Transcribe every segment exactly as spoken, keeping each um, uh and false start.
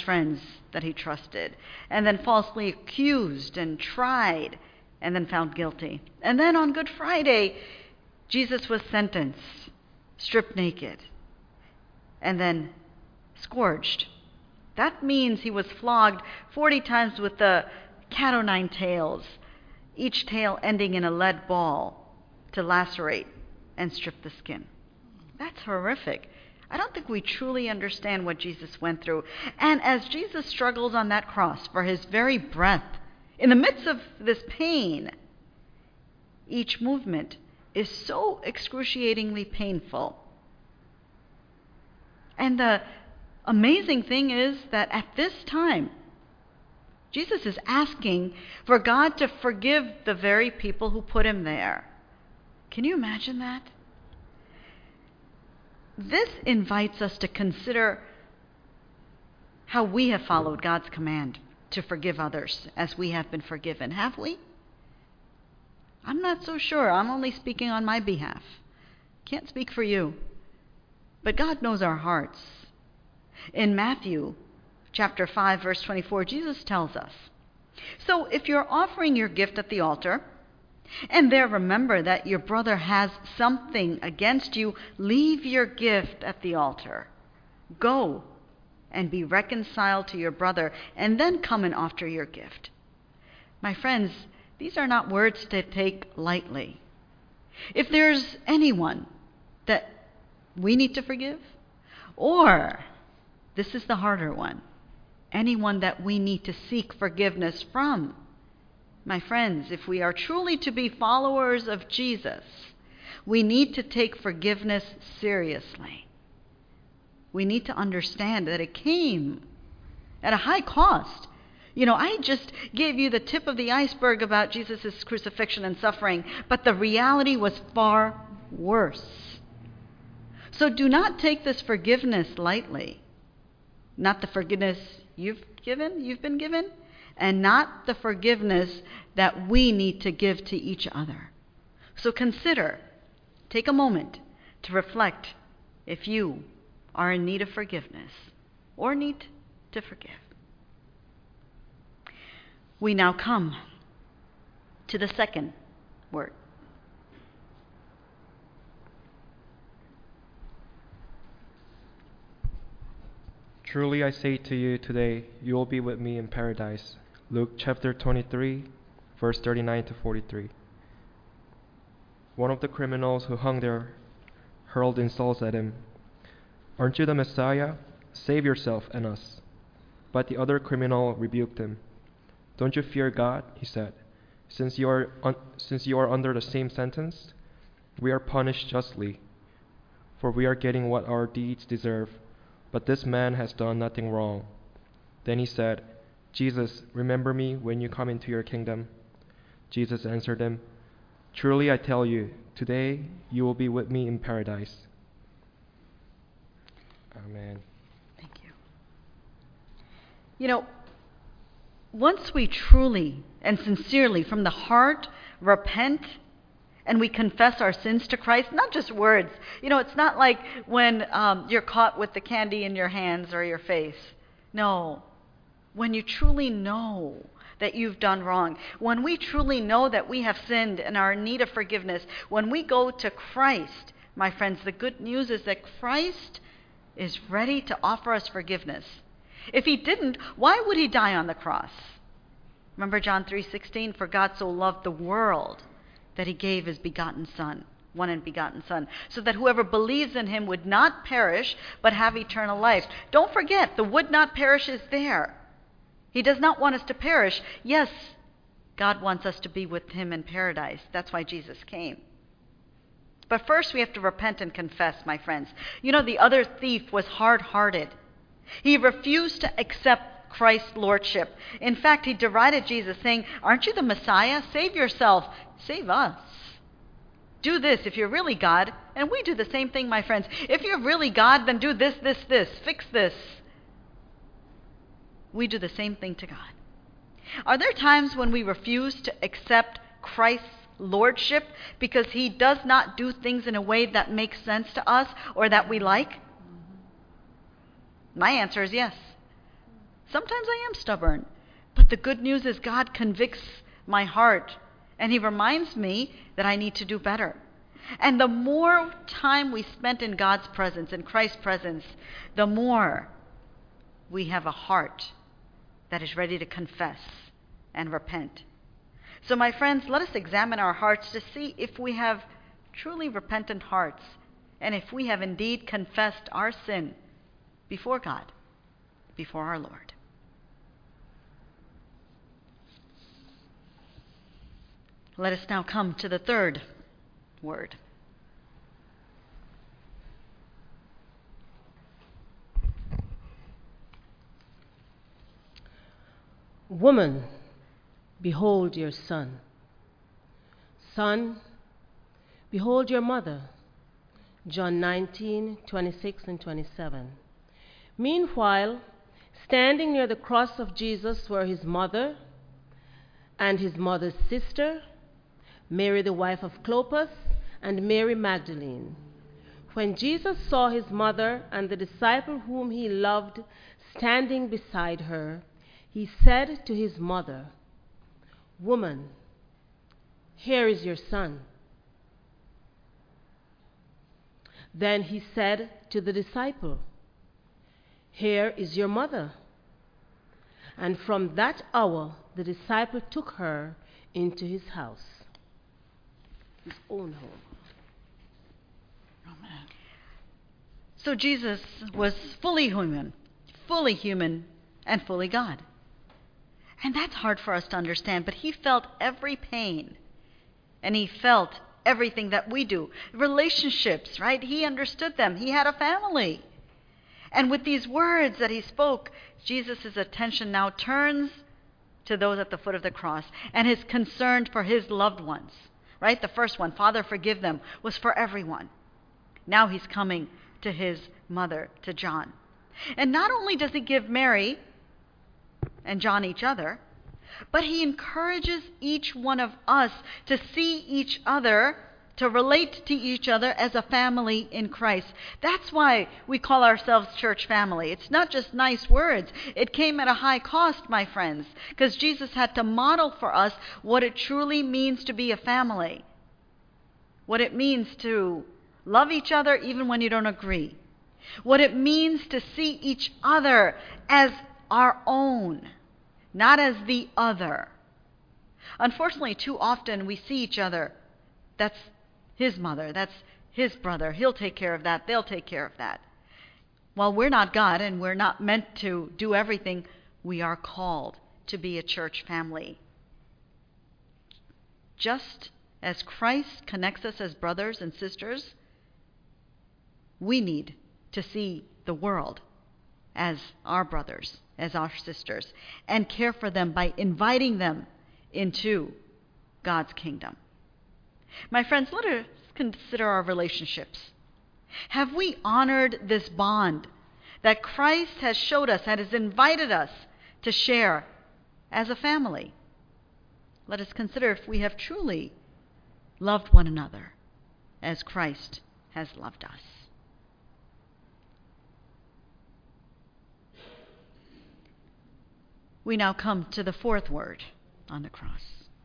friends that he trusted, and then falsely accused and tried, and then found guilty. And then on Good Friday, Jesus was sentenced, stripped naked, and then scourged. That means he was flogged forty times with the cat o' nine tails, each tail ending in a lead ball to lacerate and strip the skin. That's horrific. I don't think we truly understand what Jesus went through. And as Jesus struggled on that cross for his very breath, in the midst of this pain, each movement is so excruciatingly painful. And the amazing thing is that at this time, Jesus is asking for God to forgive the very people who put him there. Can you imagine that? This invites us to consider how we have followed God's command to forgive others as we have been forgiven. Have we? I'm not so sure. I'm only speaking on my behalf. Can't speak for you. But God knows our hearts. In Matthew chapter five, verse twenty-four, Jesus tells us, "So if you're offering your gift at the altar, and there remember that your brother has something against you, leave your gift at the altar. Go and be reconciled to your brother, and then come and offer your gift." My friends, these are not words to take lightly. If there's anyone that we need to forgive, or, this is the harder one, anyone that we need to seek forgiveness from, my friends, if we are truly to be followers of Jesus, we need to take forgiveness seriously. We need to understand that it came at a high cost. You know, I just gave you the tip of the iceberg about Jesus' crucifixion and suffering, but the reality was far worse. So do not take this forgiveness lightly. Not the forgiveness you've given, you've been given, and not the forgiveness that we need to give to each other. So consider, take a moment to reflect if you are in need of forgiveness or need to forgive. We now come to the second word. Truly I say to you today, you will be with me in paradise. Luke chapter twenty-three, verse thirty-nine to forty-three. One of the criminals who hung there hurled insults at him. "Aren't you the Messiah? Save yourself and us." But the other criminal rebuked him. "Don't you fear God?" he said. Since you are un- since you are under the same sentence, we are punished justly, for we are getting what our deeds deserve. But this man has done nothing wrong." Then he said, "Jesus, remember me when you come into your kingdom." Jesus answered him, "Truly I tell you, today you will be with me in paradise." Amen. Thank you. You know, once we truly and sincerely from the heart repent and we confess our sins to Christ, not just words. You know, it's not like when um, you're caught with the candy in your hands or your face. No. When you truly know that you've done wrong, when we truly know that we have sinned and are in need of forgiveness, when we go to Christ, my friends, the good news is that Christ is ready to offer us forgiveness. If he didn't, why would he die on the cross? Remember John three sixteen, "For God so loved the world that he gave his begotten Son, one and begotten Son, so that whoever believes in him would not perish, but have eternal life." Don't forget, the would not perish is there. He does not want us to perish. Yes, God wants us to be with him in paradise. That's why Jesus came. But first we have to repent and confess, my friends. You know, the other thief was hard-hearted. He refused to accept Christ's lordship. In fact, he derided Jesus, saying, "Aren't you the Messiah? Save yourself. Save us. Do this if you're really God." And we do the same thing, my friends. If you're really God, then do this, this, this. Fix this. We do the same thing to God. Are there times when we refuse to accept Christ's lordship because he does not do things in a way that makes sense to us or that we like? My answer is yes. Sometimes I am stubborn. But the good news is God convicts my heart, and He reminds me that I need to do better. And the more time we spend in God's presence, in Christ's presence, the more we have a heart that is ready to confess and repent. So, my friends, let us examine our hearts to see if we have truly repentant hearts and if we have indeed confessed our sin before God, before our Lord. Let us now come to the third word. Woman, behold your son. Son, behold your mother. John nineteen, twenty-six and twenty-seven. Meanwhile, standing near the cross of Jesus were his mother and his mother's sister, Mary the wife of Clopas, and Mary Magdalene. When Jesus saw his mother and the disciple whom he loved standing beside her, he said to his mother, Woman, here is your son. Then he said to the disciple, Here is your mother. And from that hour the disciple took her into his house, his own home. Amen. So Jesus was fully human, fully human, and fully God. And that's hard for us to understand, but he felt every pain, and he felt everything that we do. Relationships, right? He understood them. He had a family. And with these words that he spoke, Jesus' attention now turns to those at the foot of the cross and is concerned for his loved ones, right? The first one, Father, forgive them, was for everyone. Now he's coming to his mother, to John. And not only does he give Mary and John each other, but he encourages each one of us to see each other, to relate to each other as a family in Christ. That's why we call ourselves church family. It's not just nice words. It came at a high cost, my friends, because Jesus had to model for us what it truly means to be a family, what it means to love each other even when you don't agree, what it means to see each other as our own, not as the other. Unfortunately, too often we see each other, that's his mother, that's his brother, he'll take care of that, they'll take care of that. While we're not God and we're not meant to do everything, we are called to be a church family. Just as Christ connects us as brothers and sisters, we need to see the world as our brothers, as our sisters, and care for them by inviting them into God's kingdom. My friends, let us consider our relationships. Have we honored this bond that Christ has showed us and has invited us to share as a family? Let us consider if we have truly loved one another as Christ has loved us. We now come to the fourth word on the cross.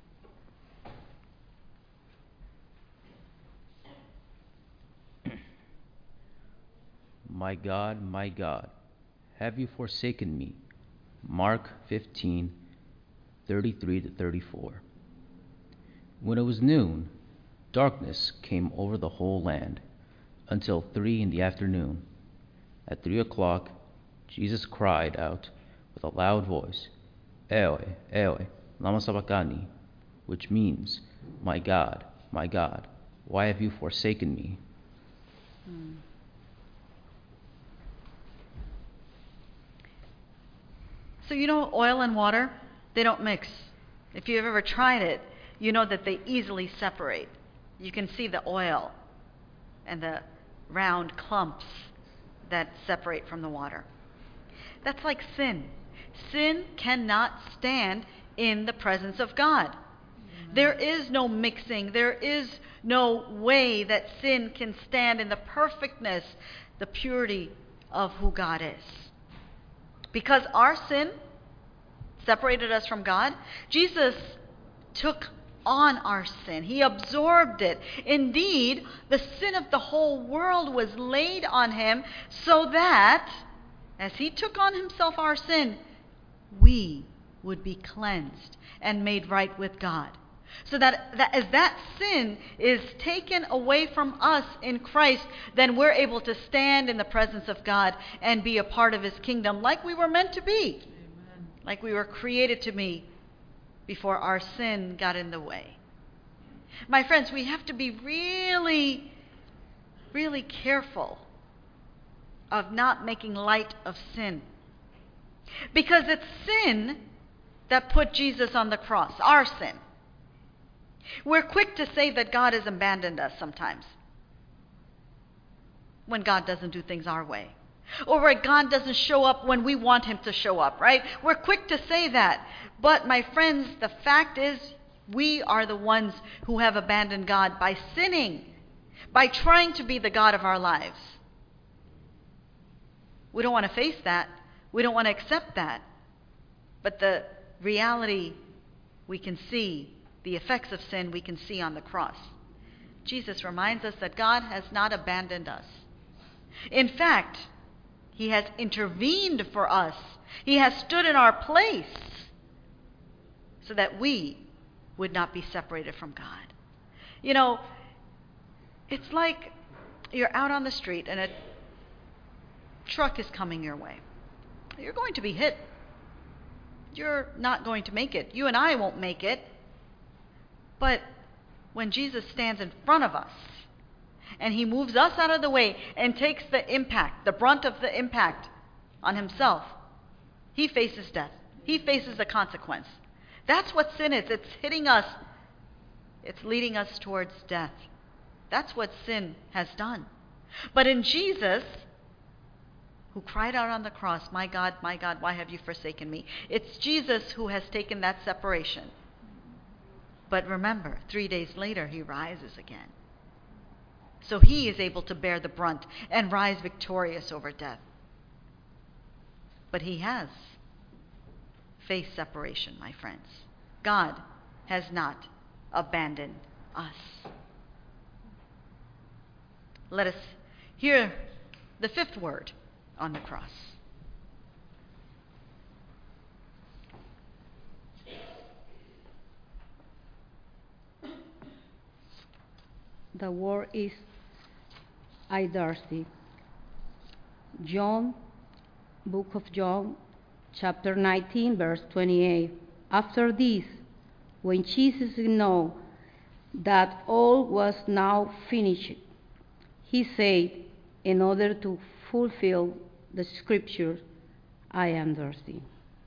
My God, my God, have you forsaken me? Mark fifteen, thirty-three to thirty-four. When it was noon, darkness came over the whole land until three in the afternoon. At three o'clock, Jesus cried out with a loud voice, Eloi, Eloi, lama sabachthani, which means, My God, my God, why have you forsaken me? Hmm. So you know oil and water, they don't mix. If you've ever tried it, you know that they easily separate. You can see the oil and the round clumps that separate from the water. That's like sin. Sin cannot stand in the presence of God. Mm-hmm. There is no mixing. There is no way that sin can stand in the perfectness, the purity of who God is. Because our sin separated us from God, Jesus took on our sin. He absorbed it. Indeed, the sin of the whole world was laid on him so that, as he took on himself our sin, we would be cleansed and made right with God. So that, that as that sin is taken away from us in Christ, then we're able to stand in the presence of God and be a part of his kingdom like we were meant to be. Amen. Like we were created to be before our sin got in the way. My friends, we have to be really, really careful of not making light of sin. Because it's sin that put Jesus on the cross, our sin. We're quick to say that God has abandoned us sometimes when God doesn't do things our way. Or where God doesn't show up when we want him to show up, right? We're quick to say that. But my friends, the fact is we are the ones who have abandoned God by sinning, by trying to be the God of our lives. We don't want to face that. We don't want to accept that. But the reality we can see, the effects of sin we can see on the cross. Jesus reminds us that God has not abandoned us. In fact, he has intervened for us. He has stood in our place so that we would not be separated from God. You know, it's like you're out on the street and a truck is coming your way. You're going to be hit. You're not going to make it. You and I won't make it. But when Jesus stands in front of us and he moves us out of the way and takes the impact, the brunt of the impact on himself, he faces death. He faces the consequence. That's what sin is. It's hitting us. It's leading us towards death. That's what sin has done. But in Jesus, who cried out on the cross, "My God, my God, why have you forsaken me?" It's Jesus who has taken that separation. But remember, three days later, he rises again. So he is able to bear the brunt and rise victorious over death. But he has faced separation, my friends. God has not abandoned us. Let us hear the fifth word on the cross. The word is I thirsty. John, book of John, chapter nineteen, verse twenty-eight. After this, when Jesus knew that all was now finished, he said, in order to fulfill the scripture, I am thirsty.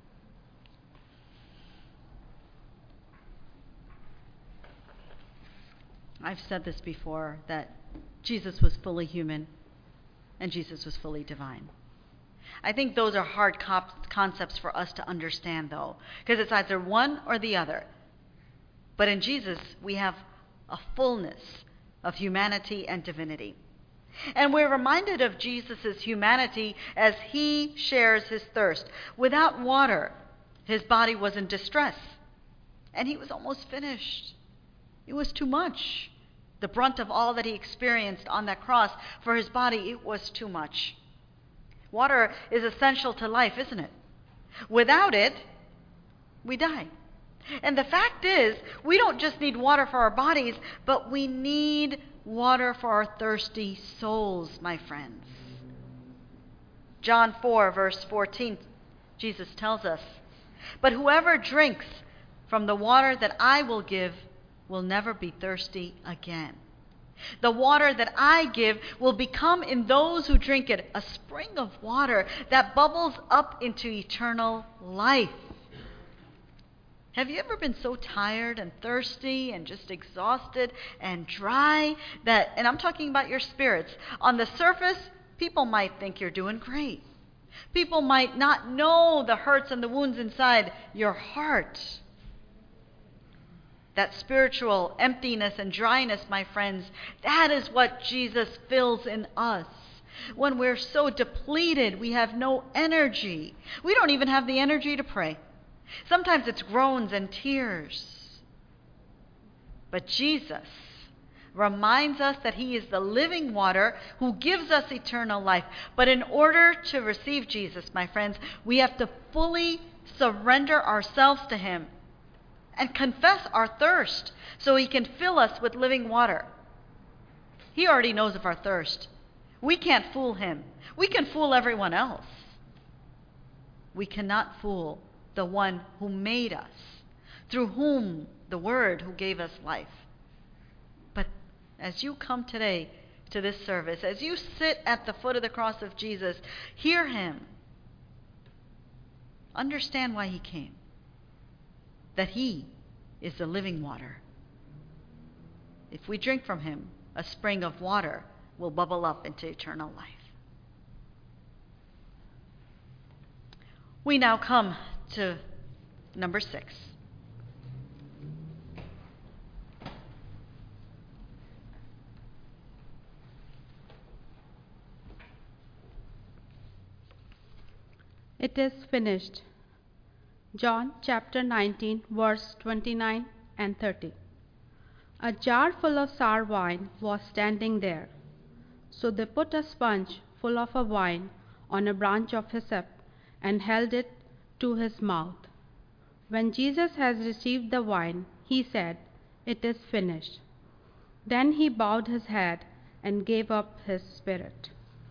I've said this before, that Jesus was fully human and Jesus was fully divine. I think those are hard cop- concepts for us to understand, though, because it's either one or the other. But in Jesus, we have a fullness of humanity and divinity. And we're reminded of Jesus' humanity as he shares his thirst. Without water, his body was in distress, and he was almost finished. It was too much. The brunt of all that he experienced on that cross for his body, it was too much. Water is essential to life, isn't it? Without it, we die. And the fact is, we don't just need water for our bodies, but we need water for our thirsty souls, my friends. John four, verse fourteen, Jesus tells us, "But whoever drinks from the water that I will give will never be thirsty again. The water that I give will become in those who drink it a spring of water that bubbles up into eternal life." Have you ever been so tired and thirsty and just exhausted and dry that, and I'm talking about your spirits, on the surface, people might think you're doing great. People might not know the hurts and the wounds inside your heart. That spiritual emptiness and dryness, my friends, that is what Jesus fills in us. When we're so depleted, we have no energy. We don't even have the energy to pray. Sometimes it's groans and tears. But Jesus reminds us that he is the living water who gives us eternal life. But in order to receive Jesus, my friends, we have to fully surrender ourselves to him and confess our thirst so he can fill us with living water. He already knows of our thirst. We can't fool him. We can fool everyone else. We cannot fool the one who made us, through whom the Word who gave us life. But as you come today to this service, as you sit at the foot of the cross of Jesus, hear him. Understand why he came. That he is the living water. If we drink from him, a spring of water will bubble up into eternal life. We now come to number six. It is finished. John chapter nineteen, verse twenty-nine and thirty. A jar full of sour wine was standing there. So they put a sponge full of a wine on a branch of hyssop and held it to his mouth. When Jesus had received the wine, he said, "It is finished." Then he bowed his head and gave up his spirit.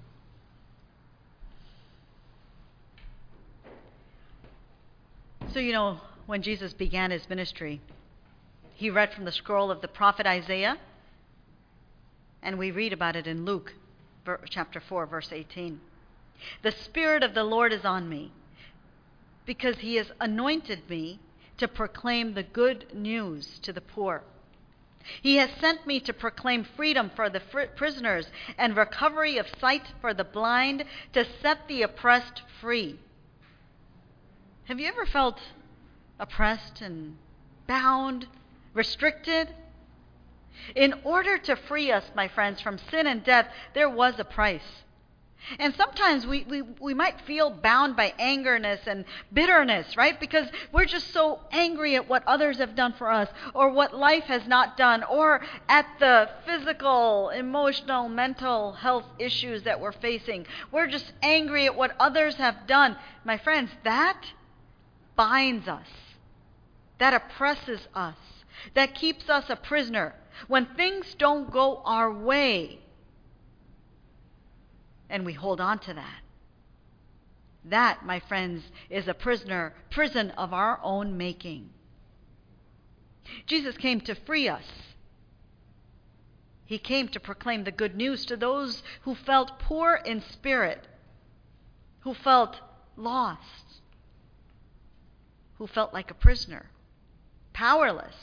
So, you know, when Jesus began his ministry, he read from the scroll of the prophet Isaiah, and we read about it in Luke chapter four, verse eighteen. The Spirit of the Lord is on me, because he has anointed me to proclaim the good news to the poor. He has sent me to proclaim freedom for the fr- prisoners and recovery of sight for the blind, to set the oppressed free. Have you ever felt oppressed and bound, restricted? In order to free us, my friends, from sin and death, there was a price. And sometimes we, we, we might feel bound by angerness and bitterness, right? Because we're just so angry at what others have done for us, or what life has not done, or at the physical, emotional, mental health issues that we're facing. We're just angry at what others have done. My friends, that binds us. That oppresses us. That keeps us a prisoner. When things don't go our way, and we hold on to that. That, my friends, is a prisoner, prison of our own making. Jesus came to free us. He came to proclaim the good news to those who felt poor in spirit, who felt lost, who felt like a prisoner, powerless.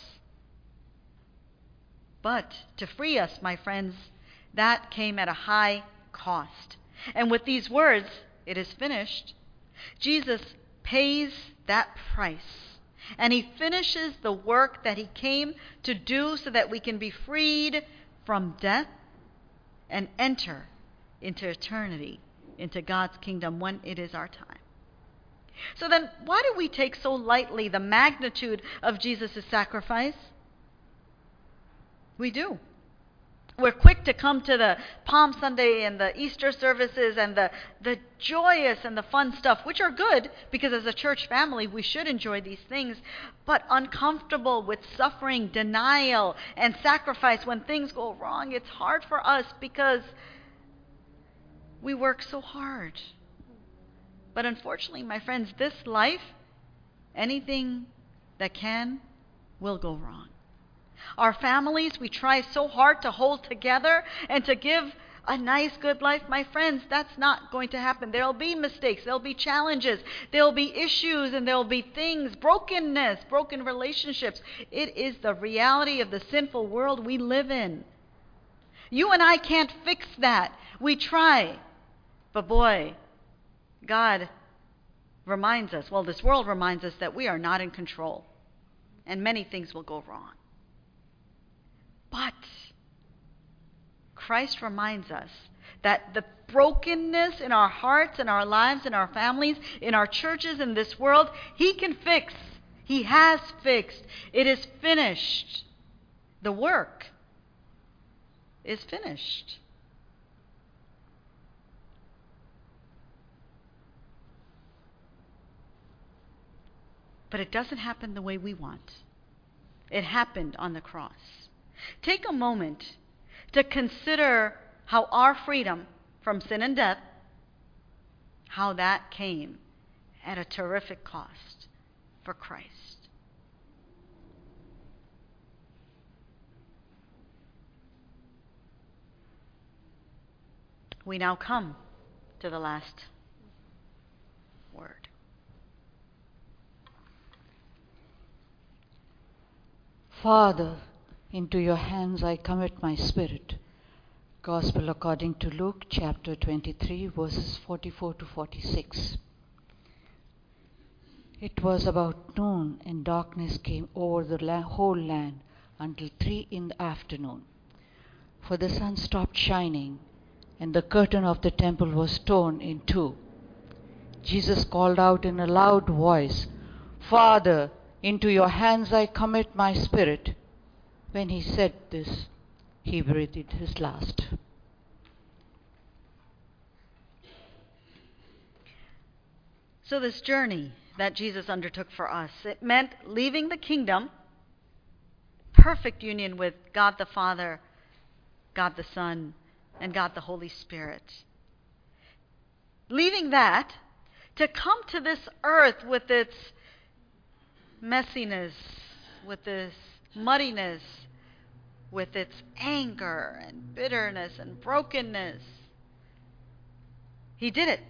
But to free us, my friends, that came at a high cost. And with these words, "It is finished," Jesus pays that price. And he finishes the work that he came to do so that we can be freed from death and enter into eternity, into God's kingdom when it is our time. So then, why do we take so lightly the magnitude of Jesus' sacrifice? We do. We're quick to come to the Palm Sunday and the Easter services and the, the joyous and the fun stuff, which are good, because as a church family we should enjoy these things, but uncomfortable with suffering, denial, and sacrifice when things go wrong. It's hard for us because we work so hard. But unfortunately, my friends, this life, anything that can, will go wrong. Our families, we try so hard to hold together and to give a nice, good life. My friends, that's not going to happen. There'll be mistakes. There'll be challenges. There'll be issues, and there'll be things, brokenness, broken relationships. It is the reality of the sinful world we live in. You and I can't fix that. We try. But boy, God reminds us, well, this world reminds us that we are not in control. And many things will go wrong. But Christ reminds us That the brokenness in our hearts, in our lives, in our families, in our churches, in this world, He can fix. He has fixed. It is finished. The work is finished. But it doesn't happen the way we want. It happened on the cross. Take a moment to consider how our freedom from sin and death, how that came at a terrific cost for Christ. We now come to the last word. Father, into your hands I commit my spirit. Gospel according to Luke chapter twenty-three, verses forty-four to forty-six. It was about noon, and darkness came over the la- whole land until three in the afternoon. For the sun stopped shining, and the curtain of the temple was torn in two. Jesus called out in a loud voice, Father, into your hands I commit my spirit. When he said this, he breathed his last. So this journey that Jesus undertook for us, it meant leaving the kingdom, perfect union with God the Father, God the Son, and God the Holy Spirit. Leaving that to come to this earth with its messiness, with its muddiness, with its anger and bitterness and brokenness. He did it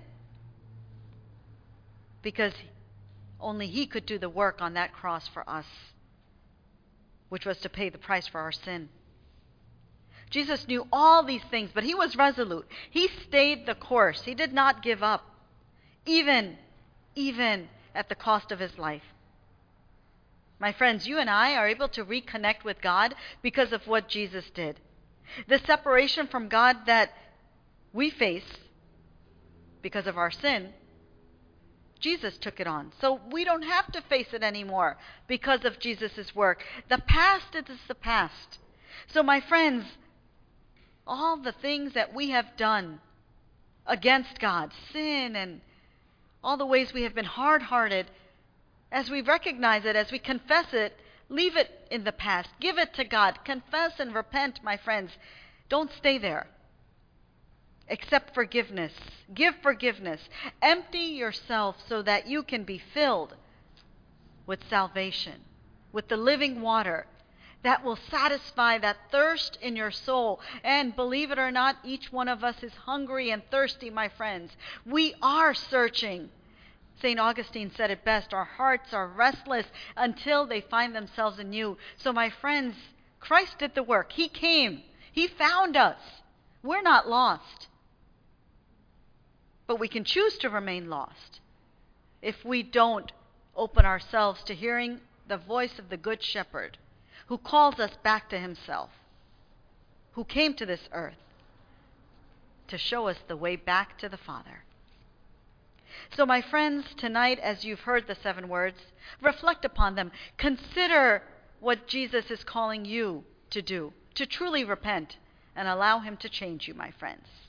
because only He could do the work on that cross for us, which was to pay the price for our sin. Jesus knew all these things, but He was resolute. He stayed the course. He did not give up, even, even at the cost of His life. My friends, you and I are able to reconnect with God because of what Jesus did. The separation from God that we face because of our sin, Jesus took it on. So we don't have to face it anymore because of Jesus' work. The past is the past. So my friends, all the things that we have done against God, sin and all the ways we have been hard-hearted, as we recognize it, as we confess it, leave it in the past. Give it to God. Confess and repent, my friends. Don't stay there. Accept forgiveness. Give forgiveness. Empty yourself so that you can be filled with salvation, with the living water that will satisfy that thirst in your soul. And believe it or not, each one of us is hungry and thirsty, my friends. We are searching. Saint Augustine said it best, our hearts are restless until they find themselves in you. So my friends, Christ did the work. He came. He found us. We're not lost. But we can choose to remain lost if we don't open ourselves to hearing the voice of the Good Shepherd who calls us back to Himself, who came to this earth to show us the way back to the Father. So my friends, tonight, as you've heard the seven words, reflect upon them. Consider what Jesus is calling you to do, to truly repent and allow Him to change you, my friends.